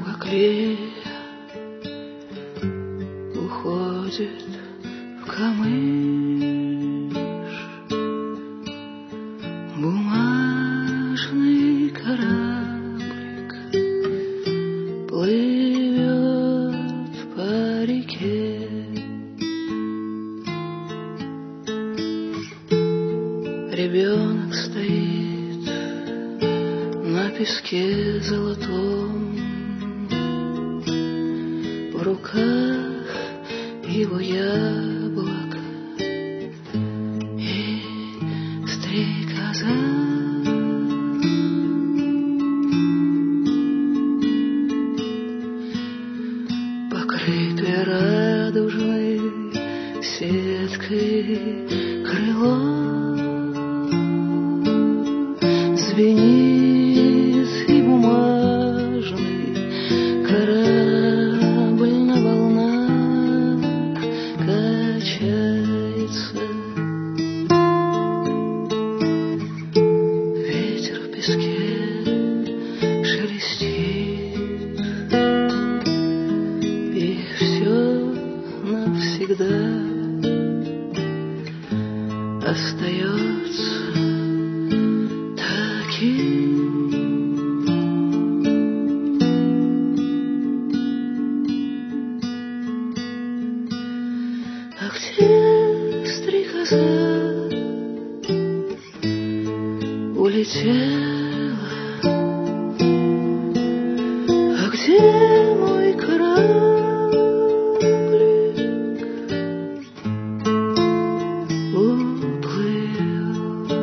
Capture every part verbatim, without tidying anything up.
как лия уходит в камыш, бумажный кораблик плывет по реке. Ребенок стоит на песке золотом, в руках его яблоко и стрекоза. Покрытое радужной сеткой крыло звенит, и бумажный корабль на волнах качается. Ветер в песке шелестит, и все навсегда остается таким. А где стрекоза улетела? А где мой кораблик уплыл?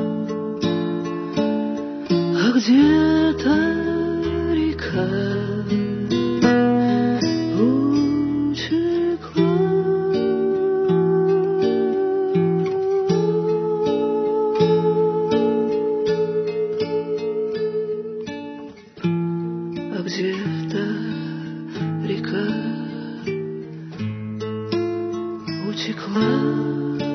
А где-то река утекла. А где-то река утекла.